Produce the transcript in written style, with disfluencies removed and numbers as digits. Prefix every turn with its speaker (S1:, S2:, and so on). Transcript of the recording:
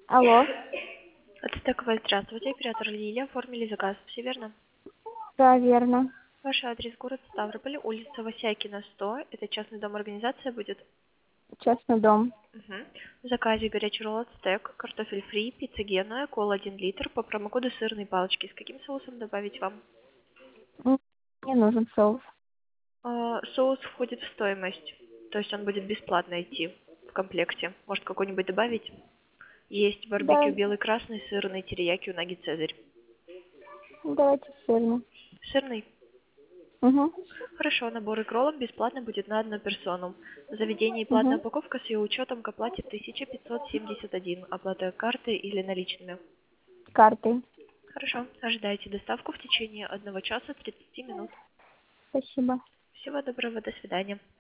S1: Алло,
S2: Ацтековая, здравствуйте, оператор Лилия, оформили заказ, все верно?
S1: да, верно.
S2: Ваш адрес город Ставрополь, улица Васякина, 100, это частный дом, организация будет?
S1: Частный дом.
S2: Мгм. В заказе горячий ролл ацтек, картофель фри, пицца гена, кола 1 литр, по промокоду сырные палочки. С каким соусом добавить вам?
S1: Мне нужен соус.
S2: Соус входит в стоимость, то есть он будет бесплатно идти в комплекте. Может какой-нибудь добавить? Есть
S1: Да,
S2: барбекю белый, красный, сырный, терияки, унаги, цезарь.
S1: давайте сырный.
S2: Сырный?
S1: Угу,
S2: Хорошо, набор икролог бесплатно будет на одну персону. В заведении платная
S1: угу.
S2: упаковка с ее учетом к оплате 1571. Оплата картой или наличными.
S1: Картой.
S2: Хорошо, ожидайте доставку в течение 1 часа 30 минут.
S1: Спасибо.
S2: Всего доброго, до свидания.